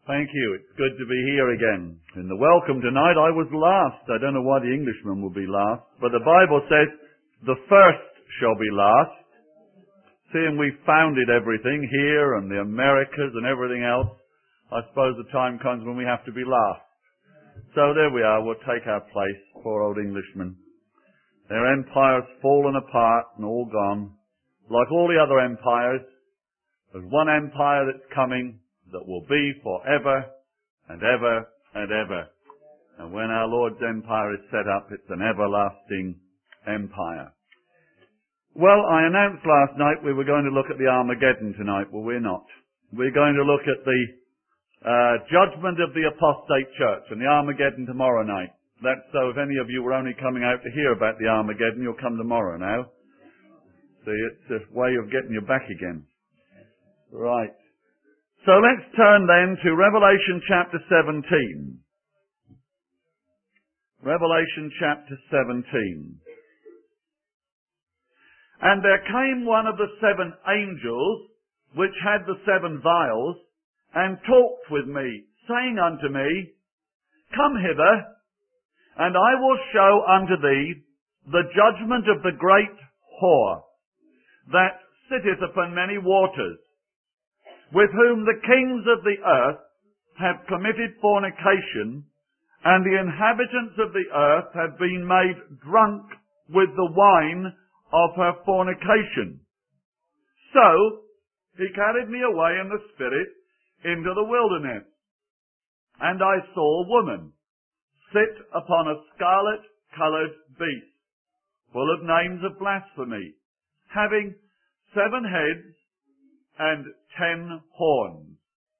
Thank you. It's good to be here again. In the welcome tonight, I was last. I don't know why the Englishman will be last, but the Bible says, the first shall be last. Seeing we founded everything here and the Americas and everything else, I suppose the time comes when we have to be last. So there we are. We'll take our place. Poor old Englishmen. Their empire's fallen apart and all gone. Like all the other empires, there's one empire that's coming that will be forever and ever and ever. And when our Lord's empire is set up, it's an everlasting empire. Well, I announced last night we were going to look at the Armageddon tonight. Well, we're not. We're going to look at the judgment of the apostate church and the Armageddon tomorrow night. That's so if any of you were only coming out to hear about the Armageddon, you'll come tomorrow now. See, it's a way of getting you back again. Right. So let's turn then to Revelation chapter 17. Revelation chapter 17. And there came one of the seven angels, which had the seven vials, and talked with me, saying unto me, Come hither, and I will show unto thee the judgment of the great whore, that sitteth upon many waters, with whom the kings of the earth have committed fornication, and the inhabitants of the earth have been made drunk with the wine of her fornication. So he carried me away in the spirit into the wilderness, and I saw a woman sit upon a scarlet-coloured beast, full of names of blasphemy, having 7 heads and 10 horns.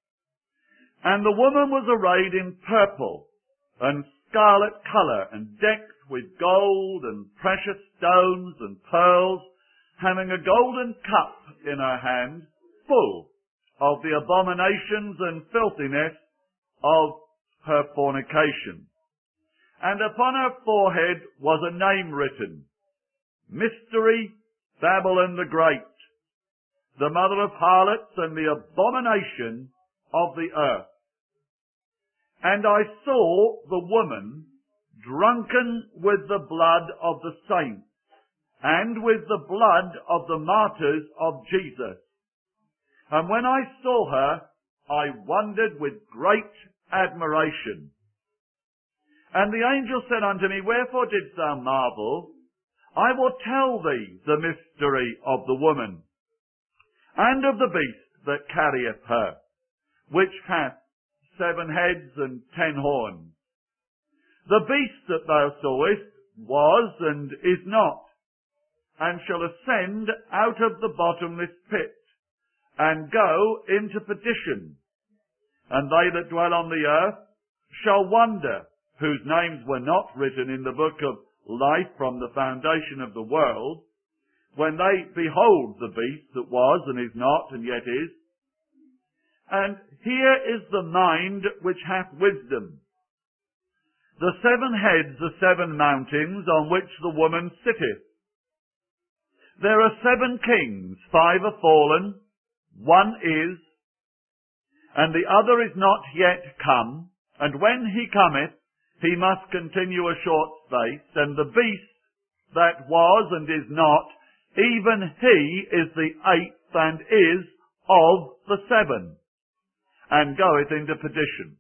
And the woman was arrayed in purple and scarlet colour, and decked with gold and precious stones and pearls, having a golden cup in her hand, full of the abominations and filthiness of her fornication. And upon her forehead was a name written, Mystery, Babylon the Great, the mother of harlots and the abomination of the earth. And I saw the woman drunken with the blood of the saints, and with the blood of the martyrs of Jesus. And when I saw her, I wondered with great admiration. And the angel said unto me, Wherefore didst thou marvel? I will tell thee the mystery of the woman, and of the beast that carrieth her, which hath 7 heads and 10 horns. The beast that thou sawest was and is not, and shall ascend out of the bottomless pit, and go into perdition. And they that dwell on the earth shall wonder, whose names were not written in the book of life from the foundation of the world, when they behold the beast that was and is not and yet is. And here is the mind which hath wisdom. The 7 heads are 7 mountains on which the woman sitteth. There are 7 kings, 5 are fallen, 1 is, and the other is not yet come, and when he cometh, he must continue a short space, and the beast that was and is not, even he is the 8th and is of the 7, and goeth into perdition.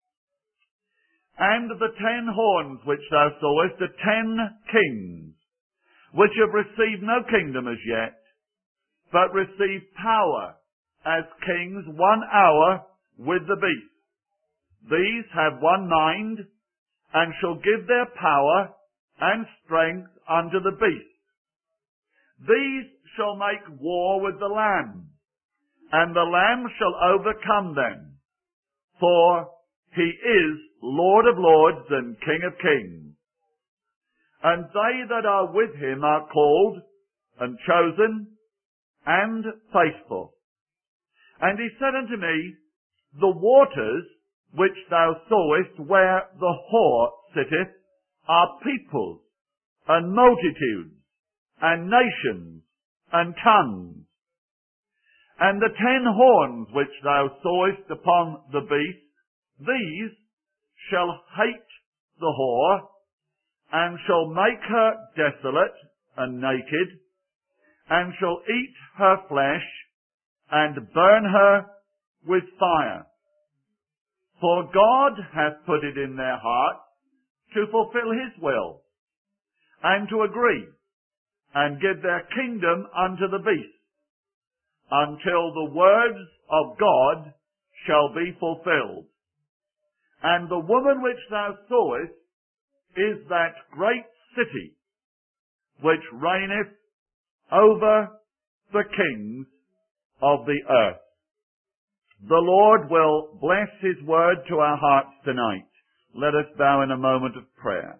And the 10 horns which thou sawest are 10 kings, which have received no kingdom as yet, but receive power as kings 1 hour with the beast. These have one mind, and shall give their power and strength unto the beast. These shall make war with the Lamb, and the Lamb shall overcome them, for he is Lord of lords and King of kings. And they that are with him are called and chosen and faithful. And he said unto me, The waters which thou sawest where the whore sitteth are peoples and multitudes and nations and tongues. And the 10 horns which thou sawest upon the beast these shall hate the whore, and shall make her desolate and naked, and shall eat her flesh, and burn her with fire. For God hath put it in their heart to fulfill his will, and to agree, and give their kingdom unto the beast, until the words of God shall be fulfilled. And the woman which thou sawest is that great city, which reigneth over the kings of the earth. The Lord will bless his word to our hearts tonight. Let us bow in a moment of prayer.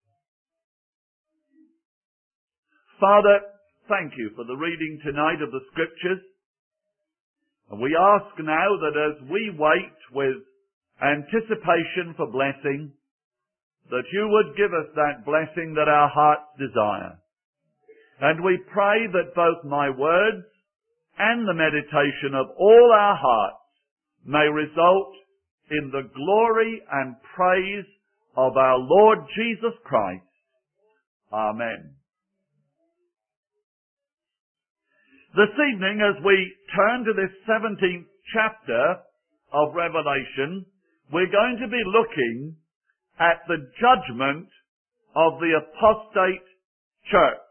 Father, thank you for the reading tonight of the Scriptures. And we ask now that as we wait with anticipation for blessing, that you would give us that blessing that our hearts desire. And we pray that both my words and the meditation of all our hearts may result in the glory and praise of our Lord Jesus Christ. Amen. This evening, as we turn to this 17th chapter of Revelation, we're going to be looking at the judgment of the apostate church.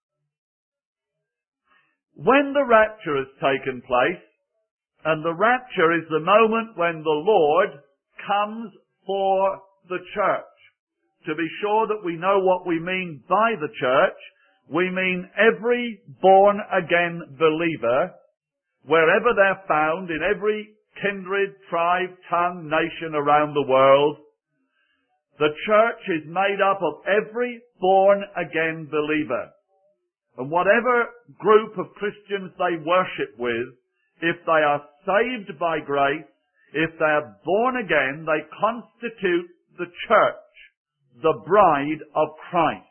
When the rapture has taken place, and the rapture is the moment when the Lord comes for the church. To be sure that we know what we mean by the church, we mean every born-again believer, wherever they're found, in every kindred, tribe, tongue, nation around the world. The church is made up of every born-again believer. And whatever group of Christians they worship with, if they are saved by grace, if they are born again, they constitute the church, the bride of Christ.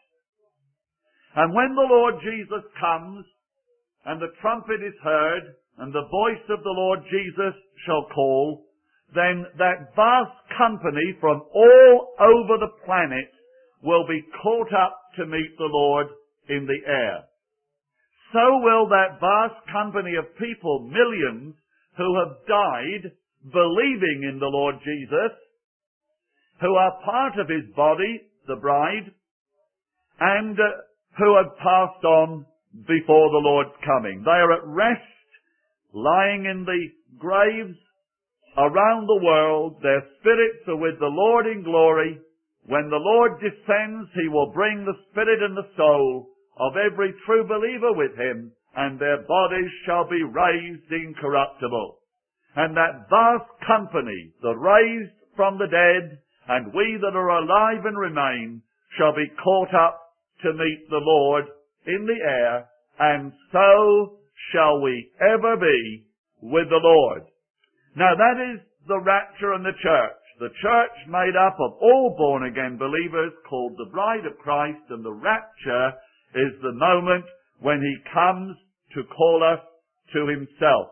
And when the Lord Jesus comes, and the trumpet is heard, and the voice of the Lord Jesus shall call, then that vast company from all over the planet will be caught up to meet the Lord in the air. So will that vast company of people, millions, who have died believing in the Lord Jesus, who are part of his body, the bride, and who have passed on before the Lord's coming. They are at rest, lying in the graves around the world. Their spirits are with the Lord in glory. When the Lord descends, he will bring the spirit and the soul of every true believer with him, and their bodies shall be raised incorruptible. And that vast company, the raised from the dead, and we that are alive and remain, shall be caught up to meet the Lord in the air, and so shall we ever be with the Lord. Now that is the rapture and the church. The church made up of all born-again believers, called the bride of Christ, and the rapture is the moment when he comes to call us to himself.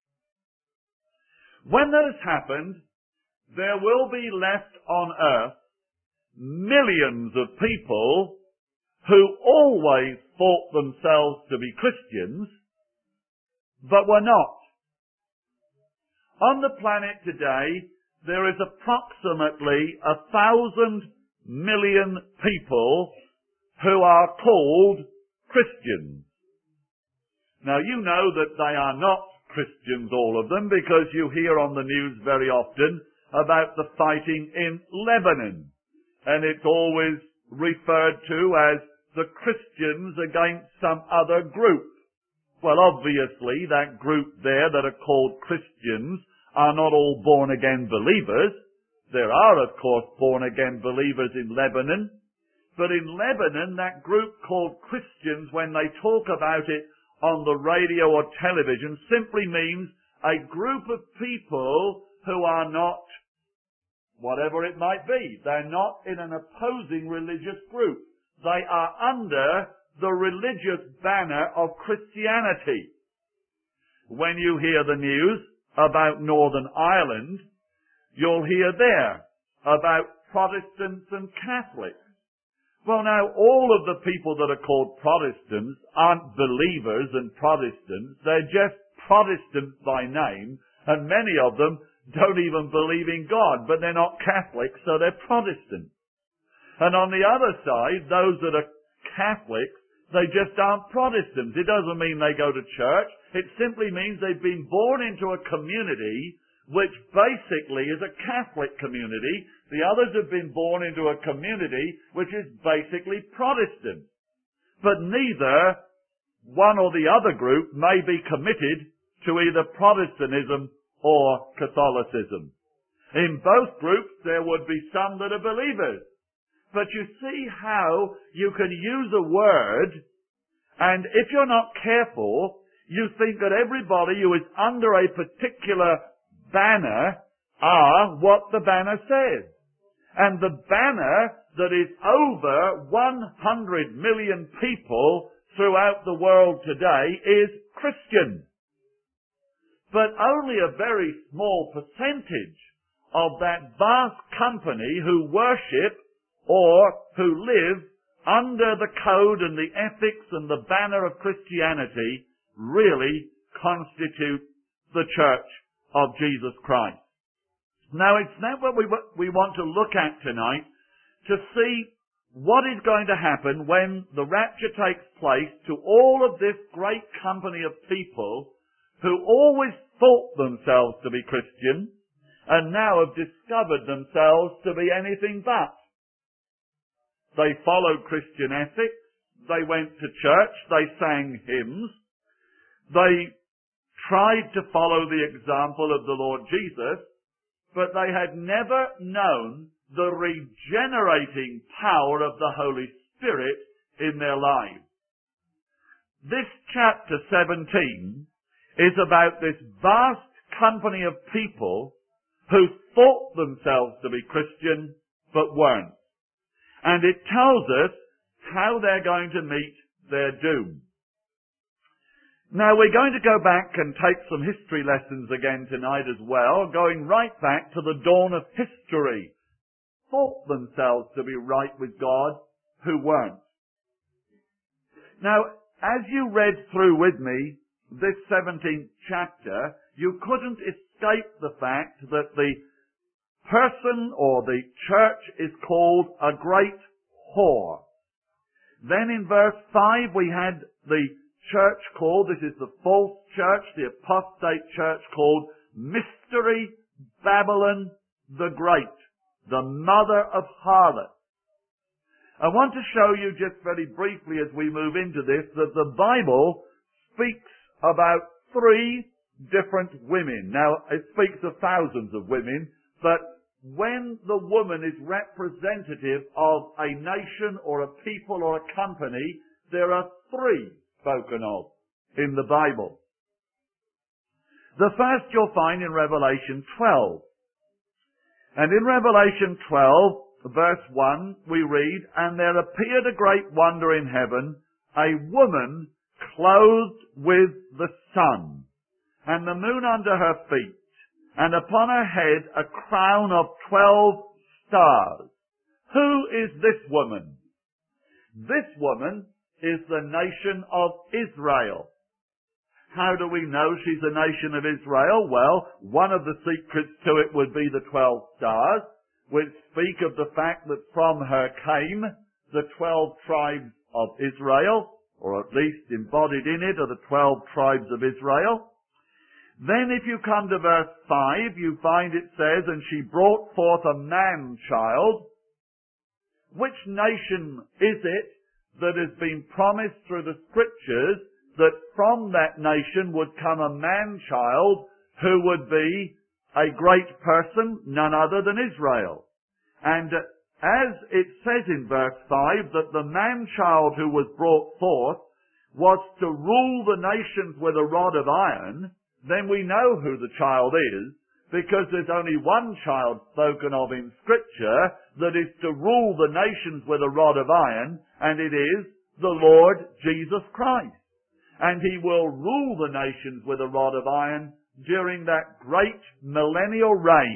When that has happened, there will be left on earth millions of people who always thought themselves to be Christians, but were not. On the planet today, there is approximately 1,000 million people who are called Christians. Now you know that they are not Christians, all of them, because you hear on the news very often about the fighting in Lebanon. And it's always referred to as the Christians against some other group. Well, obviously that group there that are called Christians are not all born-again believers. There are, of course, born-again believers in Lebanon. But in Lebanon, that group called Christians, when they talk about it on the radio or television, simply means a group of people who are not, whatever it might be, they're not in an opposing religious group. They are under the religious banner of Christianity. When you hear the news about Northern Ireland, you'll hear there about Protestants and Catholics. Well, now, all of the people that are called Protestants aren't believers and Protestants. They're just Protestants by name, and many of them don't even believe in God, but they're not Catholics, so they're Protestants. And on the other side, those that are Catholics, they just aren't Protestants. It doesn't mean they go to church. It simply means they've been born into a community which basically is a Catholic community. The others have been born into a community which is basically Protestant. But neither one or the other group may be committed to either Protestantism or Catholicism. In both groups there would be some that are believers. But you see how you can use a word, and if you're not careful, you think that everybody who is under a particular banner are what the banner says. And the banner that is over 100 million people throughout the world today is Christian. But only a very small percentage of that vast company who worship or who live under the code and the ethics and the banner of Christianity really constitute the Church of Jesus Christ. Now, it's not what we want to look at tonight to see what is going to happen when the rapture takes place to all of this great company of people who always thought themselves to be Christian and now have discovered themselves to be anything but. They followed Christian ethics, they went to church, they sang hymns, they tried to follow the example of the Lord Jesus, but they had never known the regenerating power of the Holy Spirit in their lives. This chapter 17 is about this vast company of people who thought themselves to be Christian but weren't. And it tells us how they're going to meet their doom. Now, we're going to go back and take some history lessons again tonight as well, going right back to the dawn of history. Thought themselves to be right with God, who weren't. Now, as you read through with me this 17th chapter, you couldn't escape the fact that the person or the church is called a great whore. Then in verse 5 we had the church called, this is the false church, the apostate church called Mystery Babylon the Great, the mother of harlots. I want to show you just very briefly as we move into this that the Bible speaks about 3 different women. Now, it speaks of thousands of women, but when the woman is representative of a nation or a people or a company, there are 3 spoken of in the Bible. The first you'll find in Revelation 12. And in Revelation 12, verse 1, we read, "And there appeared a great wonder in heaven, a woman clothed with the sun, and the moon under her feet, and upon her head a crown of 12 stars. Who is this woman? This woman is the nation of Israel. How do we know she's a nation of Israel? Well, one of the secrets to it would be the 12 stars, which speak of the fact that from her came the 12 tribes of Israel, or at least embodied in it are the 12 tribes of Israel. Then if you come to verse 5, you find it says, "And she brought forth a man-child." Which nation is it that has been promised through the Scriptures that from that nation would come a man-child who would be a great person, none other than Israel? And as it says in verse 5 that the man-child who was brought forth was to rule the nations with a rod of iron, then we know who the child is, because there's only one child spoken of in Scripture that is to rule the nations with a rod of iron, and it is the Lord Jesus Christ. And he will rule the nations with a rod of iron during that great millennial reign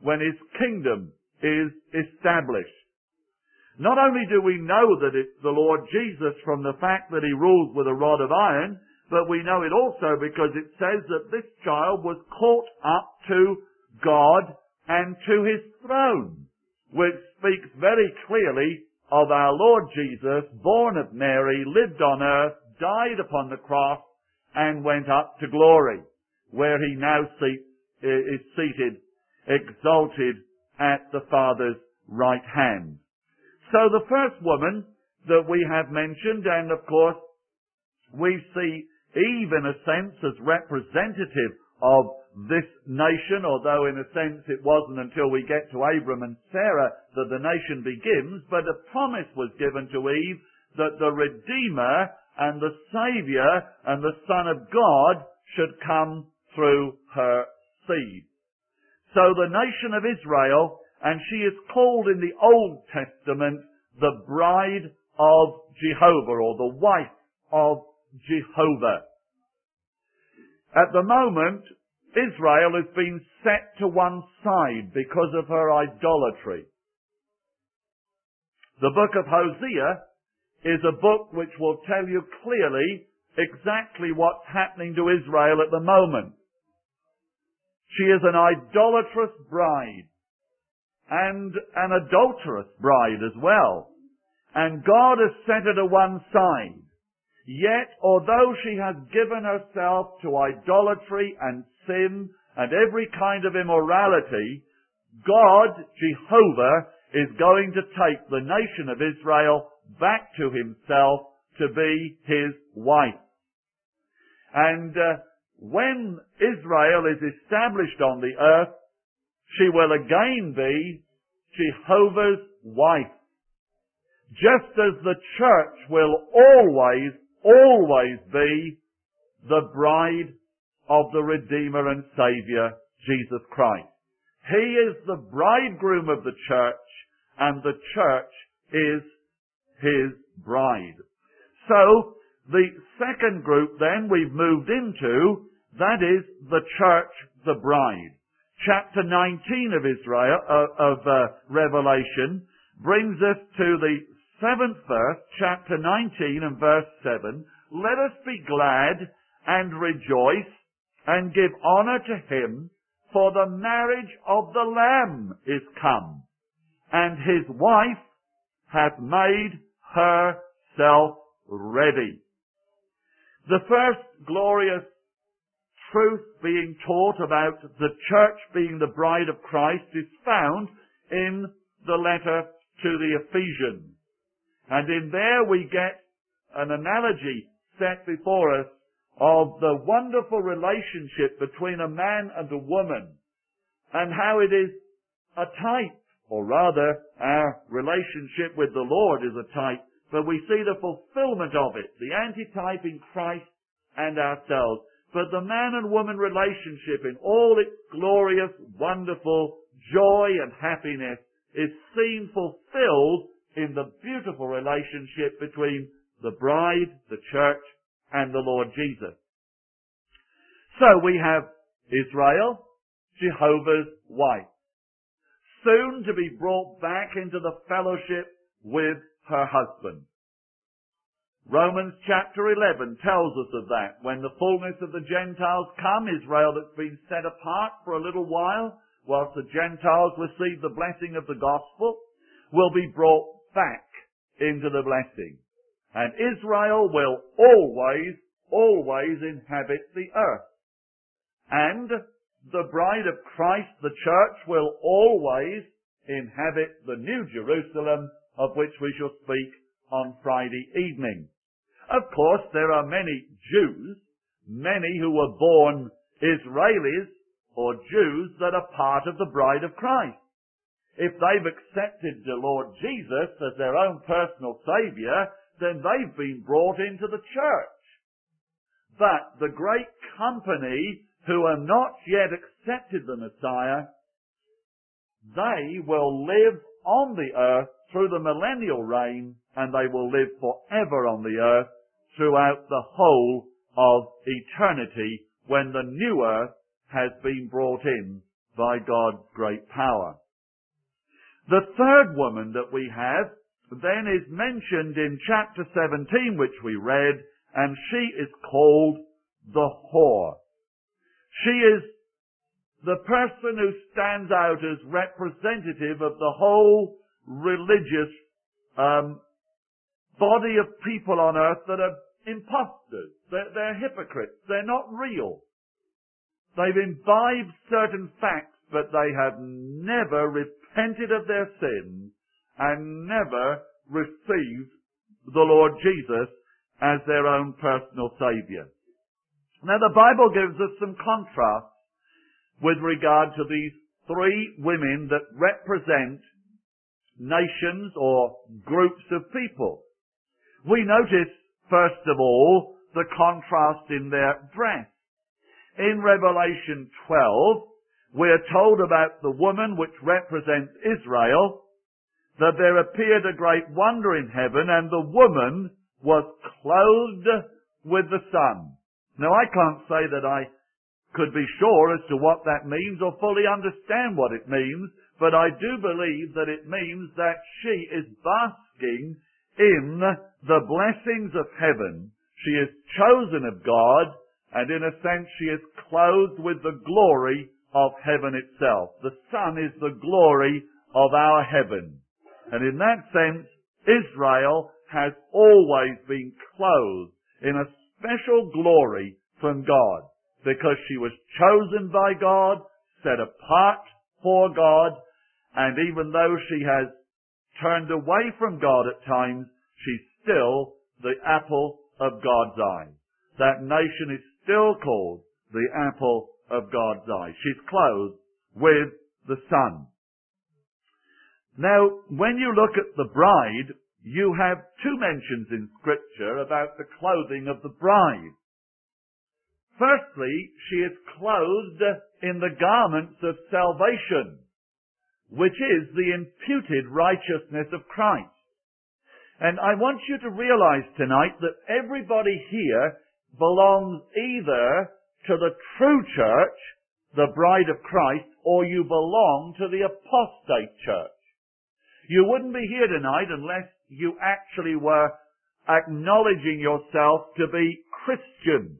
when His kingdom is established. Not only do we know that it's the Lord Jesus from the fact that He rules with a rod of iron, but we know it also because it says that this child was caught up to God and to His throne, which speaks very clearly of our Lord Jesus, born of Mary, lived on earth, died upon the cross, and went up to glory, where He now is seated, exalted at the Father's right hand. So the first woman that we have mentioned, and of course we see Eve in a sense as representative of this nation, although in a sense it wasn't until we get to Abram and Sarah that the nation begins, but a promise was given to Eve that the Redeemer and the Saviour and the Son of God should come through her seed. So the nation of Israel, and she is called in the Old Testament the bride of Jehovah, or the wife of Jehovah. At the moment, Israel has been set to one side because of her idolatry. The book of Hosea is a book which will tell you clearly exactly what's happening to Israel at the moment. She is an idolatrous bride and an adulterous bride as well. And God has set her to one side. Yet, although she has given herself to idolatry and sin and every kind of immorality, God, Jehovah, is going to take the nation of Israel back to Himself to be His wife. And when Israel is established on the earth, she will again be Jehovah's wife. Just as the church will always be the bride of the Redeemer and Saviour, Jesus Christ. He is the bridegroom of the church, and the church is His bride. So, the second group then we've moved into, that is the church, the bride. Chapter 19 of Revelation brings us to the 7th verse, chapter 19 and verse 7. Let us be glad and rejoice and give honour to Him, for the marriage of the Lamb is come, and His wife hath made herself ready. The first glorious truth being taught about the church being the bride of Christ is found in the letter to the Ephesians. And in there we get an analogy set before us of the wonderful relationship between a man and a woman, and how it is a type, or rather our relationship with the Lord is a type, but we see the fulfillment of it, the antitype in Christ and ourselves. But the man and woman relationship in all its glorious, wonderful joy and happiness is seen fulfilled in the beautiful relationship between the bride, the church, and the Lord Jesus. So we have Israel, Jehovah's wife, soon to be brought back into the fellowship with her husband. Romans chapter 11 tells us of that. When the fullness of the Gentiles come, Israel that's been set apart for a little while, whilst the Gentiles receive the blessing of the gospel, will be brought back into the blessing. And Israel will always inhabit the earth. And the bride of Christ, the church, will always inhabit the New Jerusalem, of which we shall speak on Friday evening. Of course, there are many Jews, many who were born Israelis or Jews that are part of the bride of Christ. If they've accepted the Lord Jesus as their own personal Saviour, then they've been brought into the church. But the great company who have not yet accepted the Messiah, they will live on the earth through the millennial reign, and they will live forever on the earth throughout the whole of eternity when the new earth has been brought in by God's great power. The third woman that we have then is mentioned in chapter 17, which we read, and she is called the whore. She is the person who stands out as representative of the whole religious body of people on earth that are imposters. They're hypocrites. They're not real. They've imbibed certain facts, but they have never repented of their sins and never received the Lord Jesus as their own personal Saviour. Now the Bible gives us some contrast with regard to these three women that represent nations or groups of people. We notice, first of all, the contrast in their dress. In Revelation 12, we are told about the woman which represents Israel, that there appeared a great wonder in heaven, and the woman was clothed with the sun. Now I can't say that I could be sure as to what that means or fully understand what it means, but I do believe that it means that she is basking in the blessings of heaven. She is chosen of God, and in a sense she is clothed with the glory of heaven itself. The sun is the glory of our heaven. And in that sense, Israel has always been clothed in a special glory from God, because she was chosen by God, set apart for God, and even though she has turned away from God at times, she's still the apple of God's eye. That nation is still called the apple of God's eye. She's clothed with the sun. Now, when you look at the bride, you have two mentions in Scripture about the clothing of the bride. Firstly, she is clothed in the garments of salvation, which is the imputed righteousness of Christ. And I want you to realize tonight that everybody here belongs either to the true church, the bride of Christ, or you belong to the apostate church. You wouldn't be here tonight unless you actually were acknowledging yourself to be Christian,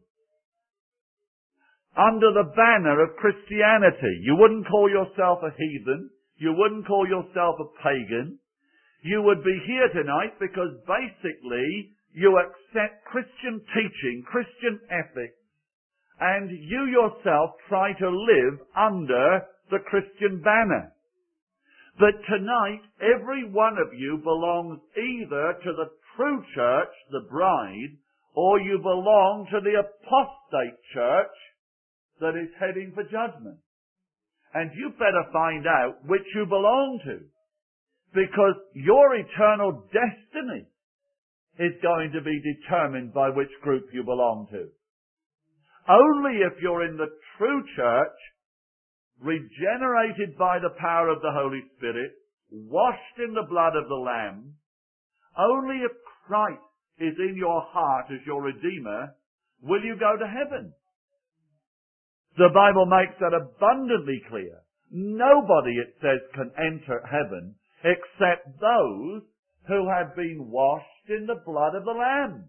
under the banner of Christianity. You wouldn't call yourself a heathen. You wouldn't call yourself a pagan. You would be here tonight because basically you accept Christian teaching, Christian ethics, and you yourself try to live under the Christian banner. But tonight, every one of you belongs either to the true church, the bride, or you belong to the apostate church that is heading for judgment. And you better find out which you belong to, because your eternal destiny is going to be determined by which group you belong to. Only if you're in the true church, regenerated by the power of the Holy Spirit, washed in the blood of the Lamb, only if Christ is in your heart as your Redeemer, will you go to heaven. The Bible makes that abundantly clear. Nobody, it says, can enter heaven except those who have been washed in the blood of the Lamb.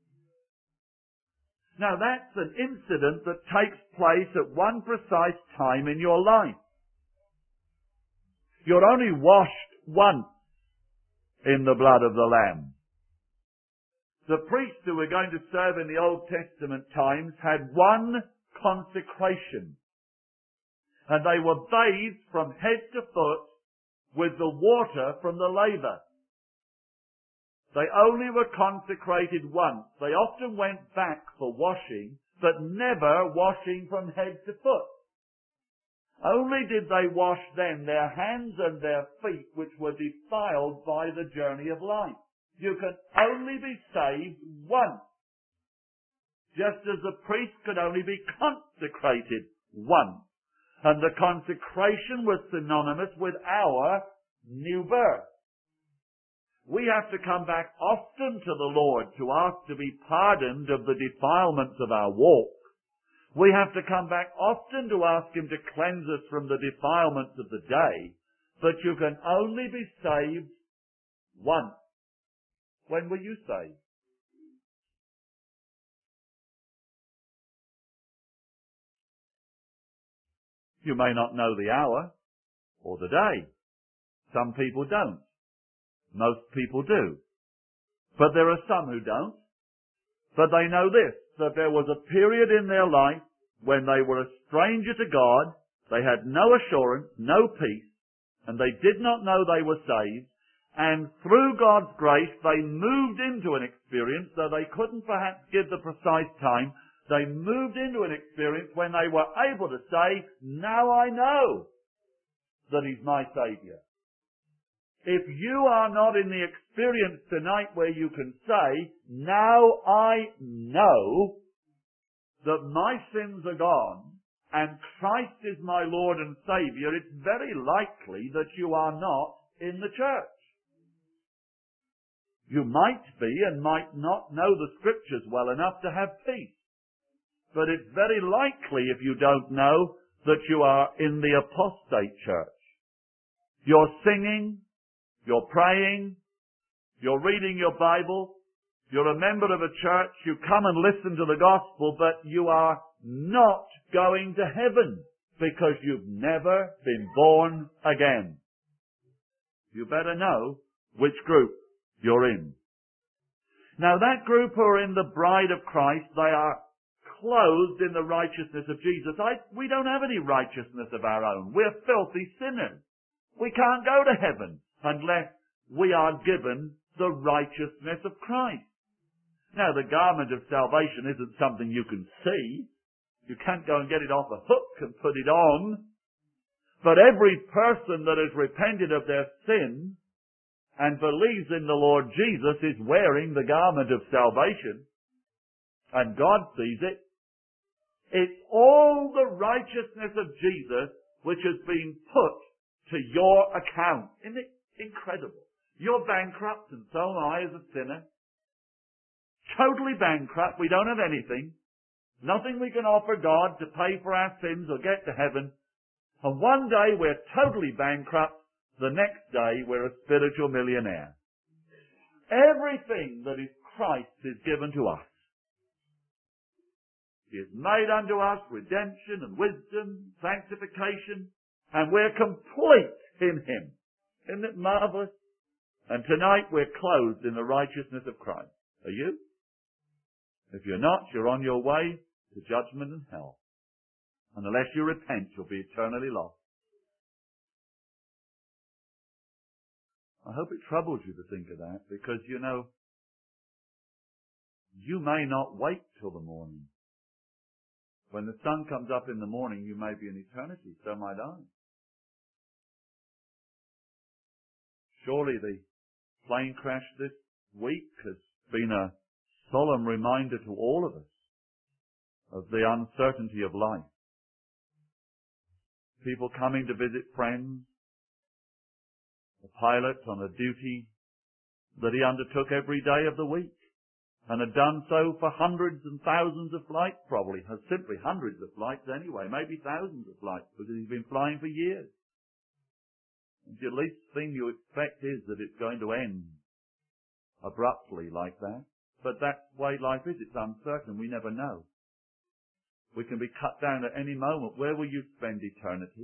Now that's an incident that takes place at one precise time in your life. You're only washed once in the blood of the Lamb. The priests who were going to serve in the Old Testament times had one consecration, and they were bathed from head to foot with the water from the laver. They only were consecrated once. They often went back for washing, but never washing from head to foot. Only did they wash then their hands and their feet, which were defiled by the journey of life. You can only be saved once, just as the priest could only be consecrated once. And the consecration was synonymous with our new birth. We have to come back often to the Lord to ask to be pardoned of the defilements of our walk. We have to come back often to ask Him to cleanse us from the defilements of the day, but you can only be saved once. When were you saved? You may not know the hour or the day. Some people don't. Most people do. But there are some who don't. But they know this, that there was a period in their life when they were a stranger to God, they had no assurance, no peace, and they did not know they were saved, and through God's grace they moved into an experience, though they couldn't perhaps give the precise time, they moved into an experience when they were able to say, now I know that He's my Saviour. If you are not in the experience tonight where you can say, now I know that my sins are gone and Christ is my Lord and Saviour, it's very likely that you are not in the church. You might be and might not know the Scriptures well enough to have peace. But it's very likely, if you don't know, that you are in the apostate church. You're singing, you're praying, you're reading your Bible, you're a member of a church, you come and listen to the gospel, but you are not going to heaven because you've never been born again. You better know which group you're in. Now that group who are in the bride of Christ, they are clothed in the righteousness of Jesus. We don't have any righteousness of our own. We're filthy sinners. We can't go to heaven unless we are given the righteousness of Christ. Now, the garment of salvation isn't something you can see. You can't go and get it off a hook and put it on. But every person that has repented of their sin and believes in the Lord Jesus is wearing the garment of salvation. And God sees it. It's all the righteousness of Jesus which has been put to your account. Isn't it incredible? You're bankrupt and so am I as a sinner. Totally bankrupt. We don't have anything. Nothing we can offer God to pay for our sins or get to heaven. And one day we're totally bankrupt. The next day we're a spiritual millionaire. Everything that is Christ is given to us. He has made unto us redemption and wisdom, sanctification, and we're complete in Him. Isn't it marvelous? And tonight we're clothed in the righteousness of Christ. Are you? If you're not, you're on your way to judgment and hell. And unless you repent, you'll be eternally lost. I hope it troubles you to think of that, because, you know, you may not wait till the morning. When the sun comes up in the morning, you may be in eternity, so might I. Surely the plane crash this week has been a solemn reminder to all of us of the uncertainty of life. People coming to visit friends, a pilot on a duty that he undertook every day of the week, and had done so for hundreds and thousands of flights probably, has simply hundreds of flights anyway, maybe thousands of flights, because he's been flying for years. And the least thing you expect is that it's going to end abruptly like that. But that's the way life is. It's uncertain. We never know. We can be cut down at any moment. Where will you spend eternity?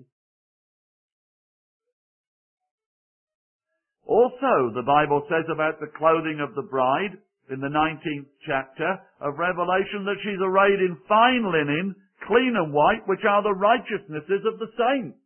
Also, the Bible says about the clothing of the bride in the 19th chapter of Revelation that she's arrayed in fine linen, clean and white, which are the righteousnesses of the saints.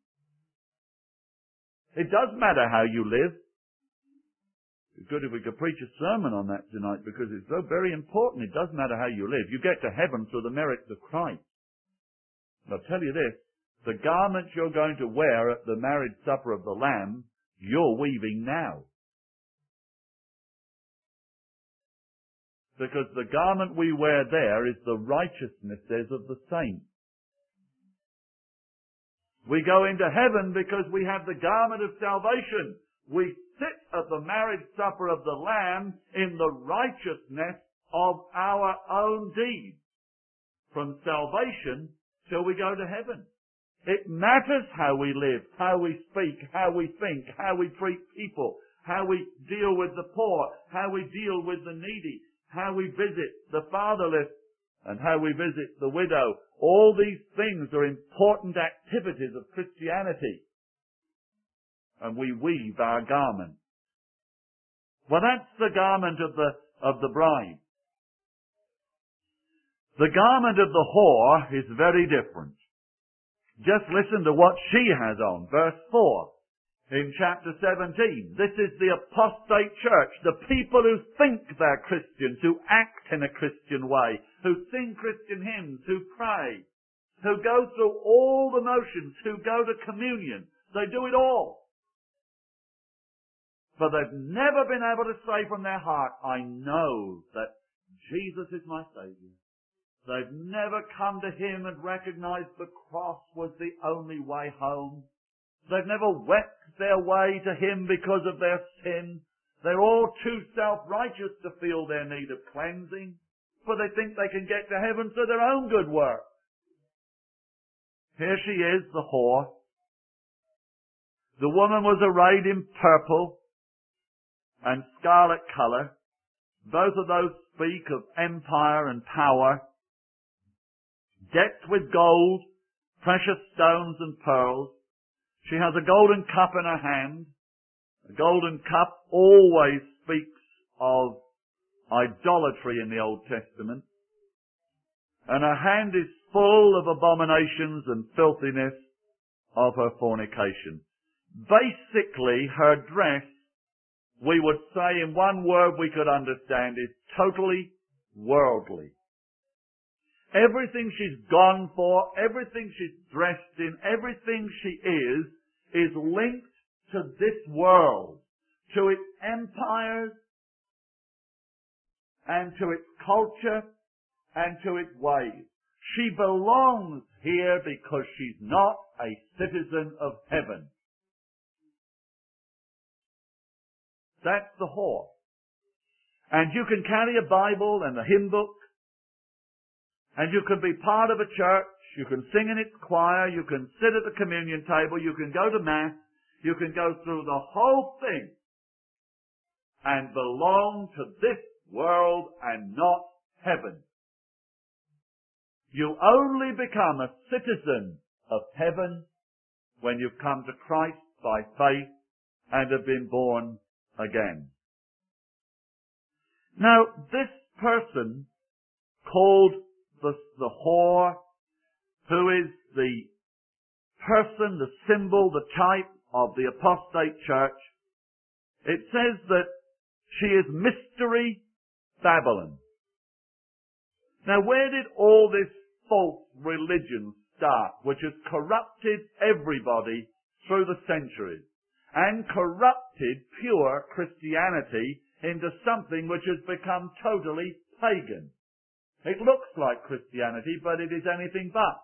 It does matter how you live. It's good if we could preach a sermon on that tonight, because it's so very important. It does matter how you live. You get to heaven through the merits of Christ. And I'll tell you this, the garments you're going to wear at the marriage supper of the Lamb, you're weaving now. Because the garment we wear there is the righteousnesses of the saints. We go into heaven because we have the garment of salvation. We sit at the marriage supper of the Lamb in the righteousness of our own deeds. from salvation till we go to heaven. It matters how we live, how we speak, how we think, how we treat people, how we deal with the poor, how we deal with the needy, how we visit the fatherless, and how we visit the widow. All these things are important activities of Christianity. And we weave our garment. Well, that's the garment of the bride. The garment of the whore is very different. Just listen to what she has on. Verse 4 in chapter 17. This is the apostate church, the people who think they're Christians, who act in a Christian way, who sing Christian hymns, who pray, who go through all the motions, who go to communion. They do it all. But they've never been able to say from their heart, I know that Jesus is my Saviour. They've never come to Him and recognized the cross was the only way home. They've never wept their way to Him because of their sin. They're all too self-righteous to feel their need of cleansing, for they think they can get to heaven through their own good work. Here she is, the whore. The woman was arrayed in purple and scarlet colour. Both of those speak of empire and power. Decked with gold, precious stones and pearls. She has a golden cup in her hand. A golden cup always speaks of idolatry in the Old Testament. And her hand is full of abominations and filthiness of her fornication. Basically, her dress, we would say in one word we could understand, is totally worldly. Everything she's gone for, everything she's dressed in, everything she is linked to this world, to its empires, and to its culture, and to its ways. She belongs here because she's not a citizen of heaven. That's the whore. And you can carry a Bible and a hymn book, and you can be part of a church, you can sing in its choir, you can sit at the communion table, you can go to Mass, you can go through the whole thing and belong to this world and not heaven. You only become a citizen of heaven when you've come to Christ by faith and have been born again. Now, this person called the whore, who is the person, the symbol, the type of the apostate church, it says that she is Mystery Babylon. Now, where did all this false religion start, which has corrupted everybody through the centuries and corrupted pure Christianity into something which has become totally pagan? It looks like Christianity, but it is anything but.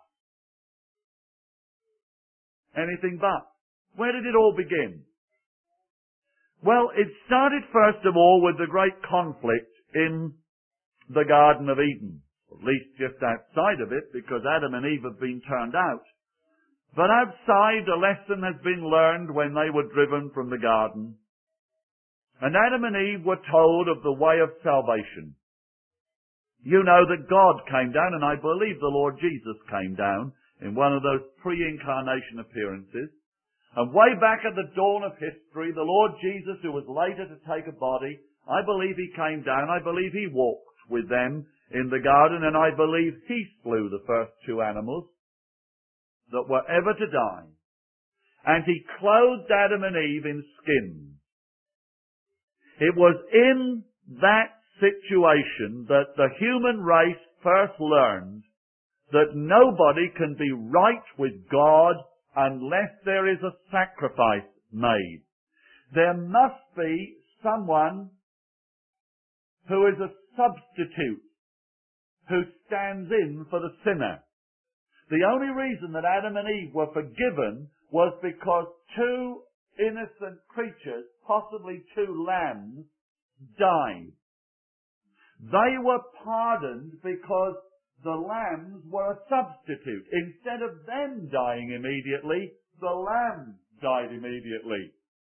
Anything but. Where did it all begin? Well, it started first of all with the great conflict in the Garden of Eden. At least just outside of it, because Adam and Eve have been turned out. But outside, a lesson has been learned when they were driven from the garden. And Adam and Eve were told of the way of salvation. You know that God came down, and I believe the Lord Jesus came down in one of those pre-incarnation appearances. And way back at the dawn of history, the Lord Jesus, who was later to take a body, I believe He came down, I believe He walked with them in the garden, and I believe He slew the first two animals that were ever to die. And He clothed Adam and Eve in skins. It was in that situation that the human race first learned that nobody can be right with God unless there is a sacrifice made. There must be someone who is a substitute, who stands in for the sinner. The only reason that Adam and Eve were forgiven was because two innocent creatures, possibly two lambs, died. They were pardoned because the lambs were a substitute. Instead of them dying immediately, the lambs died immediately.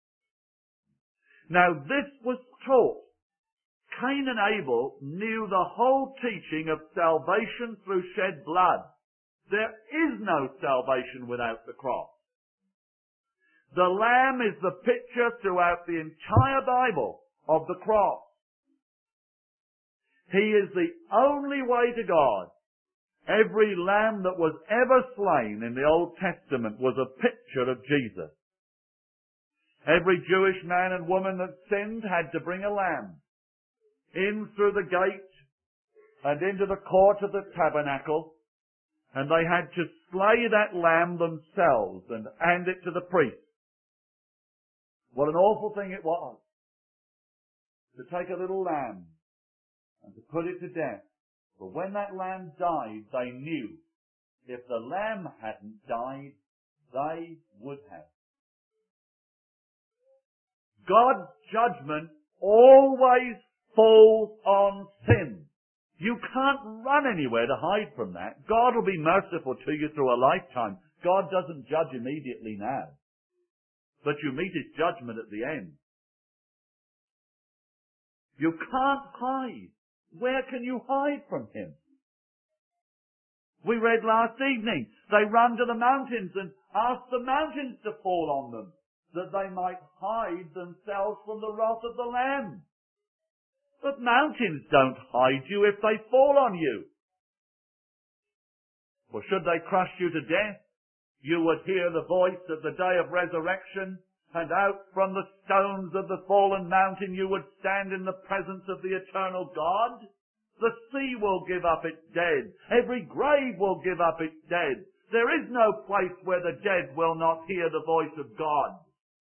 Now this was taught. Cain and Abel knew the whole teaching of salvation through shed blood. There is no salvation without the cross. The Lamb is the picture throughout the entire Bible of the cross. He is the only way to God. Every lamb that was ever slain in the Old Testament was a picture of Jesus. Every Jewish man and woman that sinned had to bring a lamb in through the gate and into the court of the tabernacle, and they had to slay that lamb themselves and hand it to the priest. What an awful thing it was to take a little lamb and to put it to death. But when that lamb died, they knew if the lamb hadn't died, they would have. God's judgment always falls on sin. You can't run anywhere to hide from that. God will be merciful to you through a lifetime. God doesn't judge immediately now. But you meet His judgment at the end. You can't hide. Where can you hide from Him? We read last evening, they run to the mountains and ask the mountains to fall on them, that they might hide themselves from the wrath of the Lamb. But mountains don't hide you if they fall on you. For should they crush you to death, you would hear the voice of the day of resurrection, and out from the stones of the fallen mountain you would stand in the presence of the eternal God. The sea will give up its dead. Every grave will give up its dead. There is no place where the dead will not hear the voice of God.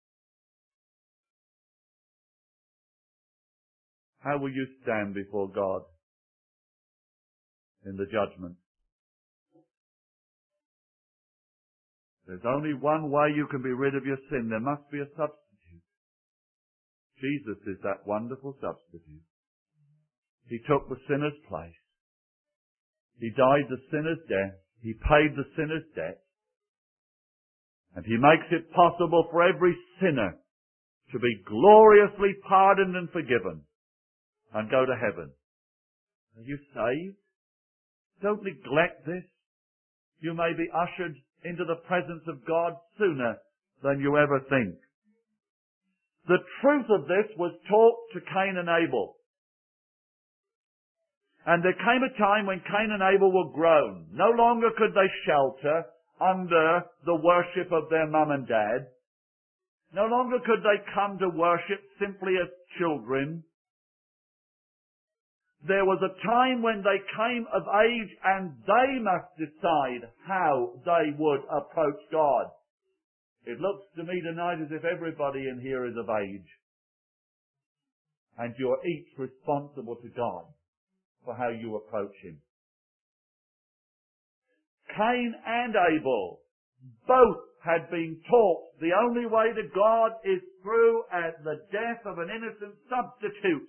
How will you stand before God in the judgment? There's only one way you can be rid of your sin. There must be a substitute. Jesus is that wonderful substitute. He took the sinner's place. He died the sinner's death. He paid the sinner's debt. And He makes it possible for every sinner to be gloriously pardoned and forgiven and go to heaven. Are you saved? Don't neglect this. You may be ushered into the presence of God sooner than you ever think. The truth of this was taught to Cain and Abel. And there came a time when Cain and Abel were grown. No longer could they shelter under the worship of their mum and dad. No longer could they come to worship simply as children. There was a time when they came of age and they must decide how they would approach God. It looks to me tonight as if everybody in here is of age. And you're each responsible to God for how you approach Him. Cain and Abel both had been taught the only way to God is through the death of an innocent substitute.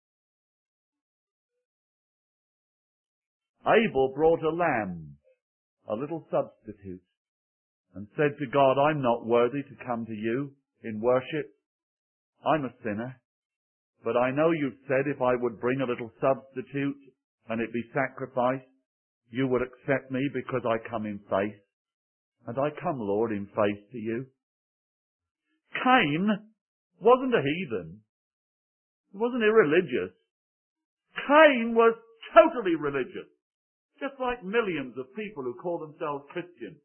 Abel brought a lamb, a little substitute, and said to God, I'm not worthy to come to you in worship. I'm a sinner. But I know you've said if I would bring a little substitute and it be sacrificed, you would accept me because I come in faith. And I come, Lord, in faith to you. Cain wasn't a heathen. He wasn't irreligious. Cain was totally religious. Just like millions of people who call themselves Christians.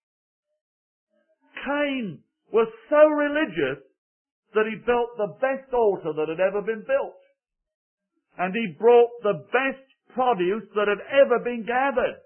Cain was so religious that he built the best altar that had ever been built. And he brought the best produce that had ever been gathered.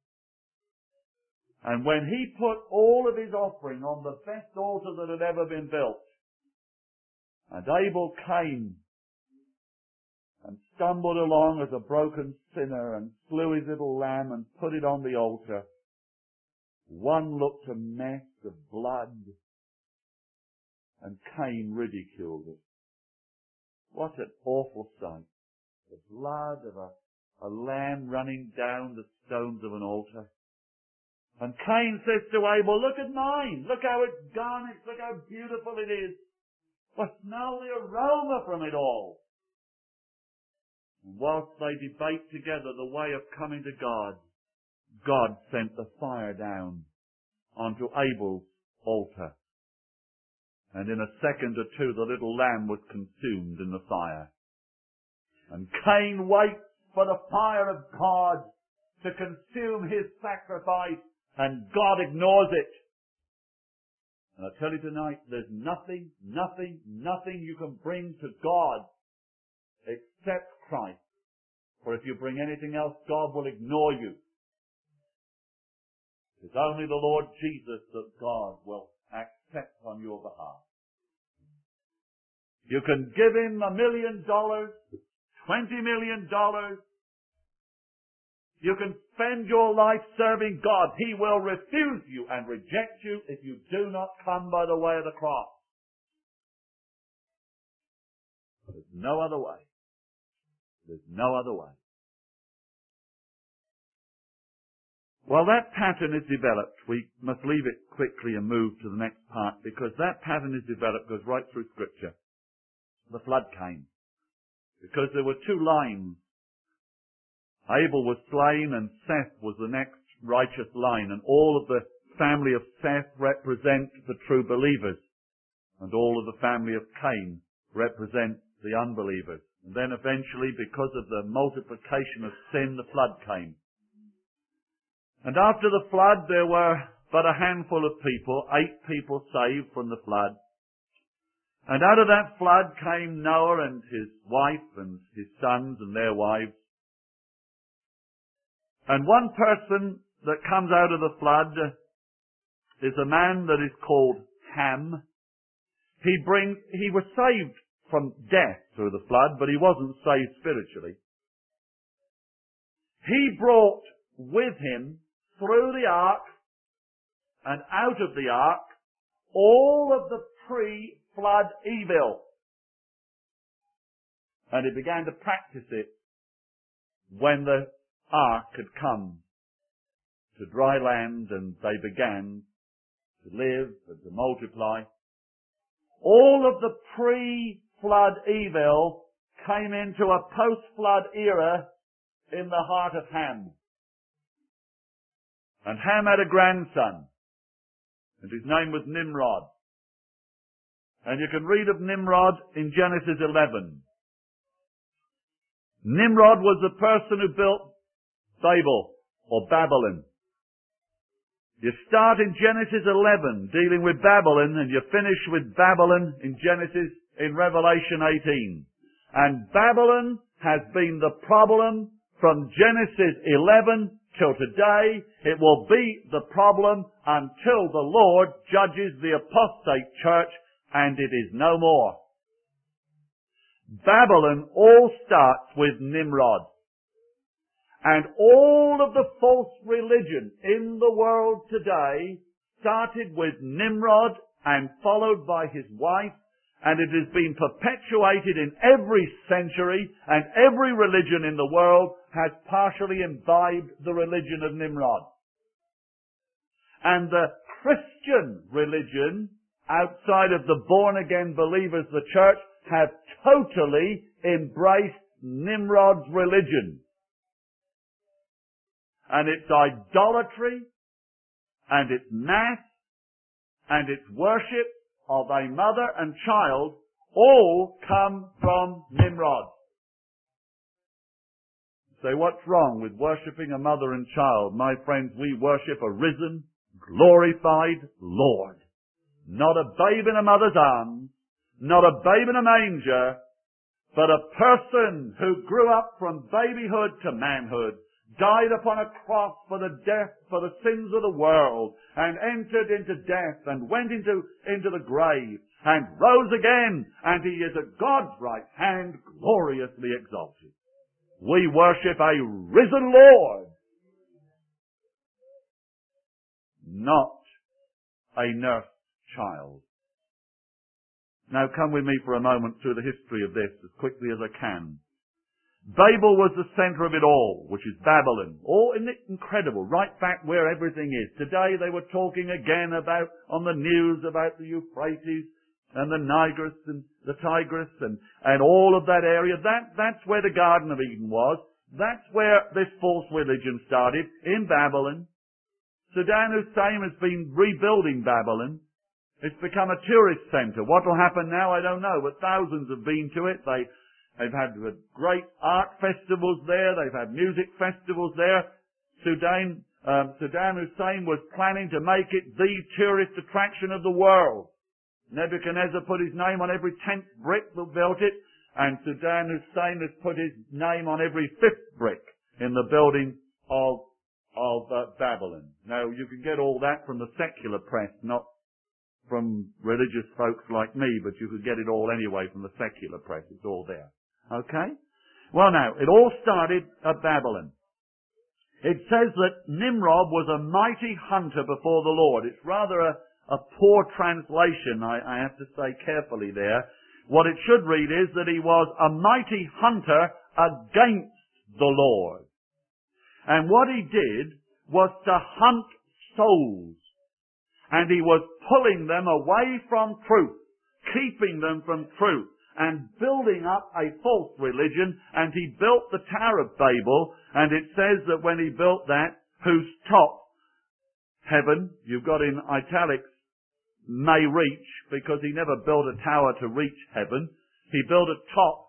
And when he put all of his offering on the best altar that had ever been built, and Abel came and stumbled along as a broken sinner and slew his little lamb and put it on the altar, one looked a mess of blood, and Cain ridiculed it. What an awful sight. The blood of a lamb running down the stones of an altar. And Cain says to Abel, look at mine. Look how it's garnished. Look how beautiful it is. But smell the aroma from it all. And whilst they debate together the way of coming to God, God sent the fire down onto Abel's altar. And in a second or two, the little lamb was consumed in the fire. And Cain waits for the fire of God to consume his sacrifice, and God ignores it. And I tell you tonight, there's nothing you can bring to God except Christ. For if you bring anything else, God will ignore you. It's only the Lord Jesus that God will accept on your behalf. You can give him $1 million, $20 million. You can spend your life serving God. He will refuse you and reject you if you do not come by the way of the cross. There's no other way. There's no other way. Well, that pattern is developed. We must leave it quickly and move to the next part, because that pattern is developed, goes right through Scripture. The flood came because there were two lines. Abel was slain and Seth was the next righteous line, and all of the family of Seth represent the true believers, and all of the family of Cain represent the unbelievers. And then eventually, because of the multiplication of sin, the flood came. And after the flood, there were but a handful of people, 8 people saved from the flood. And out of that flood came Noah and his wife and his sons and their wives. And one person that comes out of the flood is a man that is called Ham. He was saved from death through the flood, but he wasn't saved spiritually. He brought with him through the ark and out of the ark all of the pre-flood evil. And he began to practice it when the ark had come to dry land and they began to live and to multiply. All of the pre-flood evil came into a post-flood era in the heart of Ham. And Ham had a grandson, and his name was Nimrod. And you can read of Nimrod in Genesis 11. Nimrod was the person who built Babel, or Babylon. You start in Genesis 11 dealing with Babylon, and you finish with Babylon in Revelation 18. And Babylon has been the problem from Genesis 11 till today. It will be the problem until the Lord judges the apostate church, and it is no more. Babylon all starts with Nimrod. And all of the false religion in the world today started with Nimrod and followed by his wife, and it has been perpetuated in every century, and every religion in the world has partially imbibed the religion of Nimrod. And the Christian religion, outside of the born-again believers, the church, have totally embraced Nimrod's religion. And its idolatry, and its mass, and its worship of a mother and child all come from Nimrod. Say, what's wrong with worshipping a mother and child? My friends, we worship a risen, glorified Lord. Not a babe in a mother's arms, not a babe in a manger, but a person who grew up from babyhood to manhood, died upon a cross for the sins of the world, and entered into death, and went into the grave, and rose again, and he is at God's right hand, gloriously exalted. We worship a risen Lord, not a nursed child. Now come with me for a moment through the history of this as quickly as I can. Babel was the center of it all, which is Babylon. Oh, isn't it incredible? Right back where everything is. Today they were talking again about, on the news, about the Euphrates and the Tigris and all of that area. That's where the Garden of Eden was. That's where this false religion started, in Babylon. Saddam Hussein has been rebuilding Babylon. It's become a tourist center. What will happen now, I don't know, but thousands have been to it. They've had great art festivals there. They've had music festivals there. Saddam Hussein was planning to make it the tourist attraction of the world. Nebuchadnezzar put his name on every 10th brick that built it, and Saddam Hussein has put his name on every 5th brick in the building of Babylon. Now, you can get all that from the secular press, not from religious folks like me, but you could get it all anyway from the secular press. It's all there. Okay? Well now, it all started at Babylon. It says that Nimrod was a mighty hunter before the Lord. It's rather a poor translation, I have to say carefully there. What it should read is that he was a mighty hunter against the Lord. And what he did was to hunt souls. And he was pulling them away from truth, keeping them from truth, and building up a false religion. And he built the Tower of Babel, and it says that when he built that, whose top, heaven, you've got in italics, may reach, because he never built a tower to reach heaven. He built a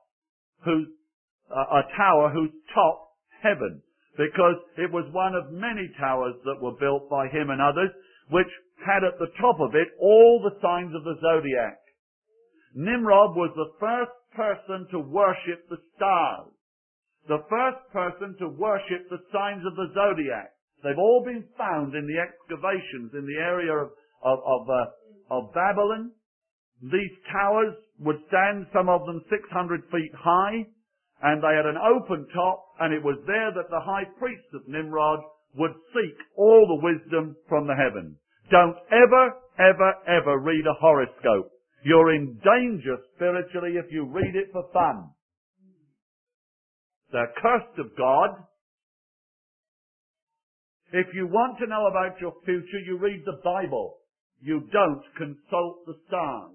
tower whose top, heaven, because it was one of many towers that were built by him and others, which had at the top of it all the signs of the zodiac. Nimrod was the first person to worship the stars, the first person to worship the signs of the zodiac. They've all been found in the excavations in the area of Babylon. These towers would stand, some of them 600 feet high, and they had an open top, and it was there that the high priest of Nimrod would seek all the wisdom from the heavens. Don't ever read a horoscope. You're in danger spiritually if you read it for fun. They're cursed of God. If you want to know about your future, you read the Bible. You don't consult the stars.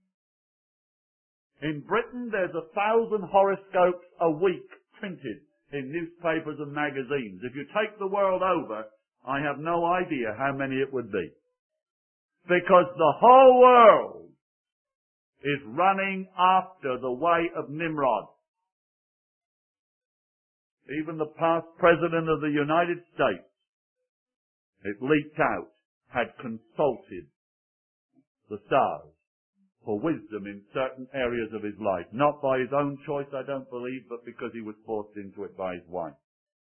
In Britain, there's 1,000 horoscopes a week printed in newspapers and magazines. If you take the world over, I have no idea how many it would be. Because the whole world is running after the way of Nimrod. Even the past president of the United States, it leaked out, had consulted the stars for wisdom in certain areas of his life. Not by his own choice, I don't believe, but because he was forced into it by his wife.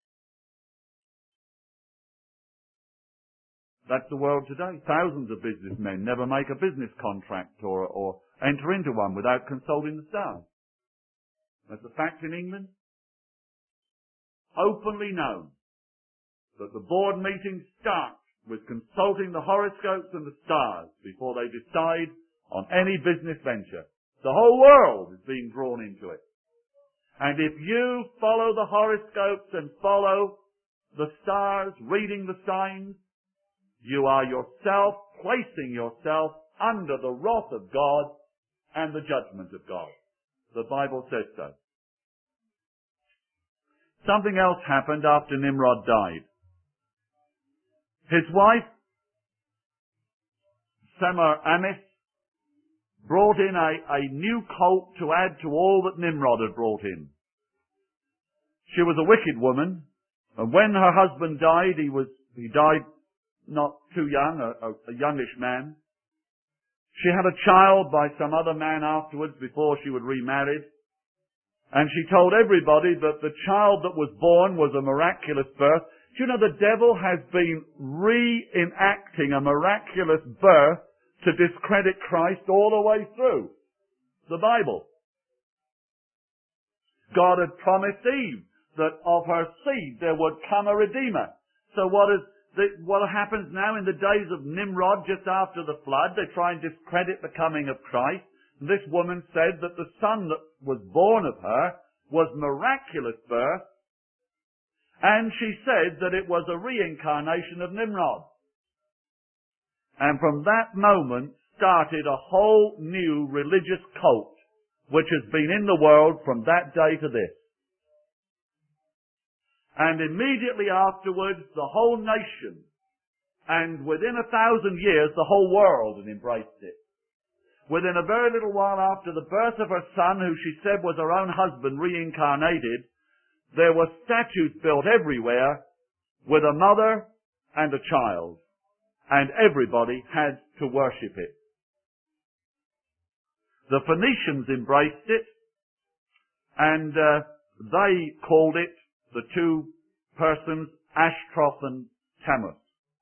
That's the world today. Thousands of businessmen never make a business contract or enter into one without consulting the stars. That's a fact in England. Openly known that the board meetings start with consulting the horoscopes and the stars before they decide on any business venture. The whole world is being drawn into it. And if you follow the horoscopes and follow the stars, reading the signs, you are yourself placing yourself under the wrath of God and the judgment of God. The Bible says so. Something else happened after Nimrod died. His wife, Semiramis, brought in a new colt to add to all that Nimrod had brought in. She was a wicked woman, and when her husband died, he died not too young, a youngish man. She had a child by some other man afterwards before she was remarried. And she told everybody that the child that was born was a miraculous birth. Do you know the devil has been reenacting a miraculous birth to discredit Christ all the way through the Bible? God had promised Eve that of her seed there would come a Redeemer. So what happens now in the days of Nimrod just after the flood? They try and discredit the coming of Christ. And this woman said that the son that was born of her was miraculous birth, and she said that it was a reincarnation of Nimrod. And from that moment started a whole new religious cult, which has been in the world from that day to this. And immediately afterwards, the whole nation, and within 1,000 years, the whole world had embraced it. Within a very little while after the birth of her son, who she said was her own husband reincarnated, there were statues built everywhere with a mother and a child, and everybody had to worship it. The Phoenicians embraced it, and they called it, the two persons, Ashtaroth and Tammuz.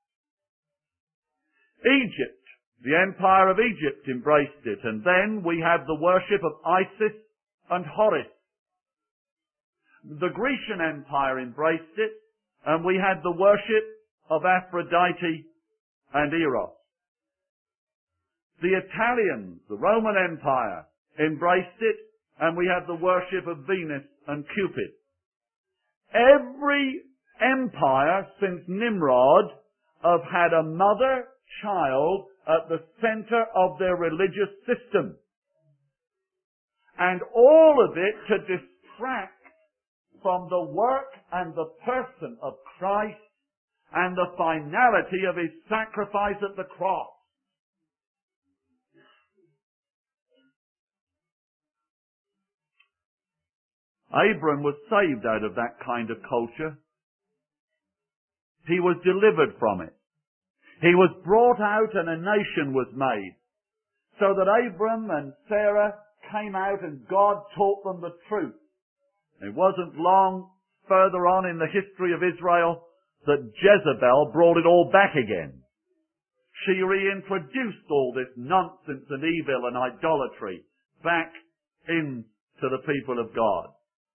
Egypt, the Empire of Egypt, embraced it, and then we have the worship of Isis and Horus. The Grecian Empire embraced it, and we had the worship of Aphrodite and Eros. The Italians, the Roman Empire, embraced it, and we have the worship of Venus and Cupid. Every empire since Nimrod have had a mother-child at the center of their religious system. And all of it to distract from the work and the person of Christ and the finality of his sacrifice at the cross. Abram was saved out of that kind of culture. He was delivered from it. He was brought out and a nation was made. So that Abram and Sarah came out and God taught them the truth. It wasn't long further on in the history of Israel that Jezebel brought it all back again. She reintroduced all this nonsense and evil and idolatry back into the people of God.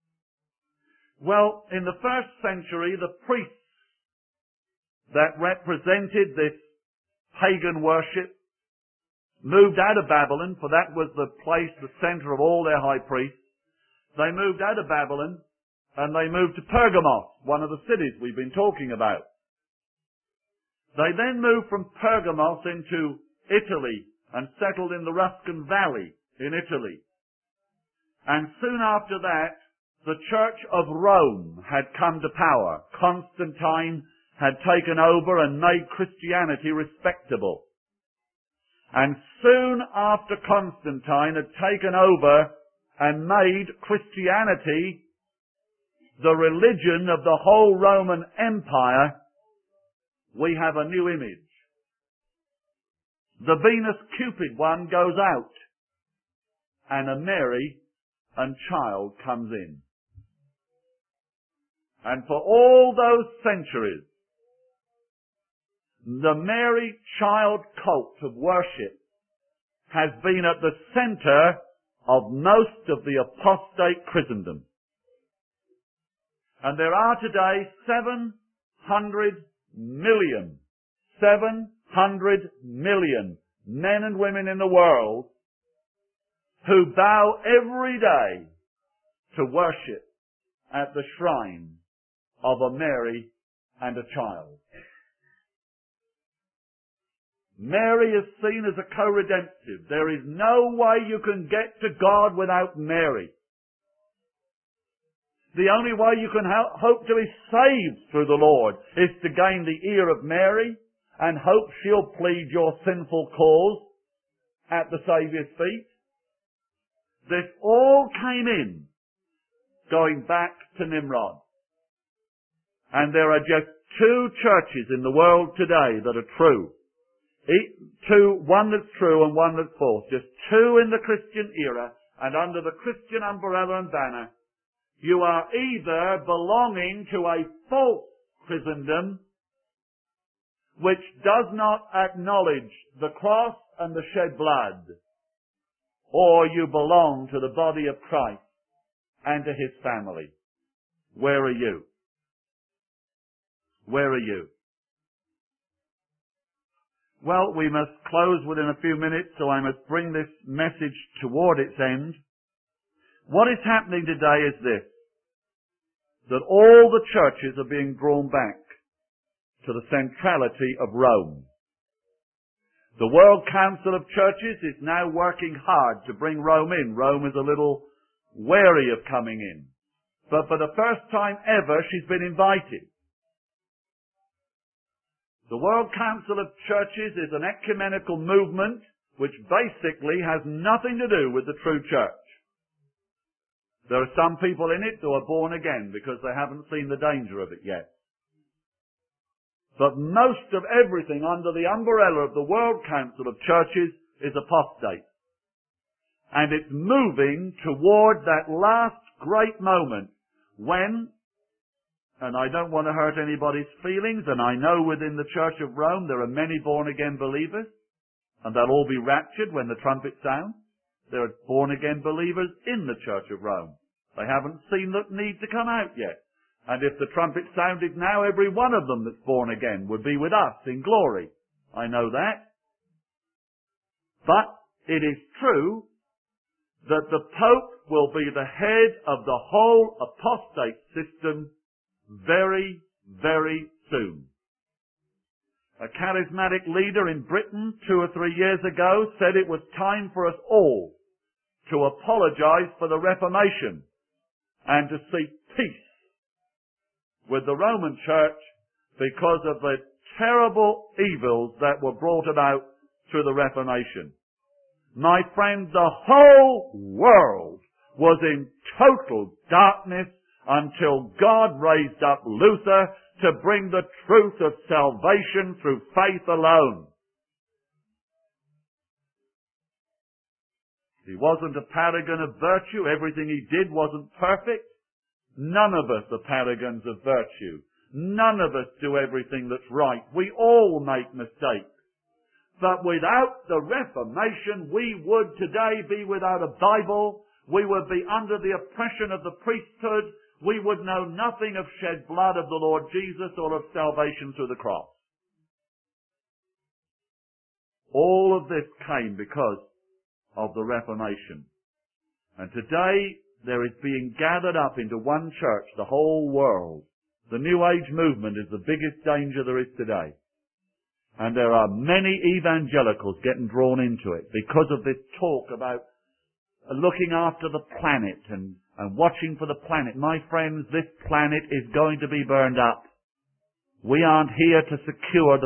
Well, in the first century, the priests that represented this pagan worship moved out of Babylon, for that was the place, the center of all their high priests. They moved out of Babylon and they moved to Pergamos, one of the cities we've been talking about. They then moved from Pergamos into Italy and settled in the Ruscan Valley in Italy. And soon after that, the Church of Rome had come to power. Constantine had taken over and made Christianity respectable. And soon after Constantine had taken over and made Christianity the religion of the whole Roman Empire, we have a new image. The Venus-Cupid one goes out, and a Mary and child comes in. And for all those centuries, the Mary child cult of worship has been at the center of most of the apostate Christendom. And there are today 700 million men and women in the world who bow every day to worship at the shrine of a Mary and a child. Mary is seen as a co-redemptive. There is no way you can get to God without Mary. The only way you can hope to be saved through the Lord is to gain the ear of Mary and hope she'll plead your sinful cause at the Saviour's feet. This all came in going back to Nimrod. And there are just two churches in the world today that are true. One that's true and one that's false. Just two in the Christian era, and under the Christian umbrella and banner, you are either belonging to a false Christendom which does not acknowledge the cross and the shed blood, or you belong to the body of Christ and to his family. Where are you? Where are you? Well, we must close within a few minutes, so I must bring this message toward its end. What is happening today is this, that all the churches are being drawn back to the centrality of Rome. The World Council of Churches is now working hard to bring Rome in. Rome is a little wary of coming in. But for the first time ever, she's been invited. The World Council of Churches is an ecumenical movement which basically has nothing to do with the true church. There are some people in it who are born again because they haven't seen the danger of it yet. But most of everything under the umbrella of the World Council of Churches is apostate. And it's moving toward that last great moment when, and I don't want to hurt anybody's feelings, and I know within the Church of Rome there are many born-again believers, and they'll all be raptured when the trumpet sounds. There are born-again believers in the Church of Rome. They haven't seen the need to come out yet. And if the trumpet sounded now, every one of them that's born again would be with us in glory. I know that. But it is true that the Pope will be the head of the whole apostate system very, very soon. A charismatic leader in Britain 2 or 3 years ago said it was time for us all to apologize for the Reformation and to seek peace with the Roman Church because of the terrible evils that were brought about through the Reformation. My friend, the whole world was in total darkness until God raised up Luther to bring the truth of salvation through faith alone. He wasn't a paragon of virtue. Everything he did wasn't perfect. None of us are paragons of virtue. None of us do everything that's right. We all make mistakes. But without the Reformation, we would today be without a Bible. We would be under the oppression of the priesthood. We would know nothing of shed blood of the Lord Jesus or of salvation through the cross. All of this came because of the Reformation. And today, there is being gathered up into one church, the whole world. The New Age movement is the biggest danger there is today. And there are many evangelicals getting drawn into it because of this talk about looking after the planet and watching for the planet. My friends, this planet is going to be burned up. We aren't here to secure the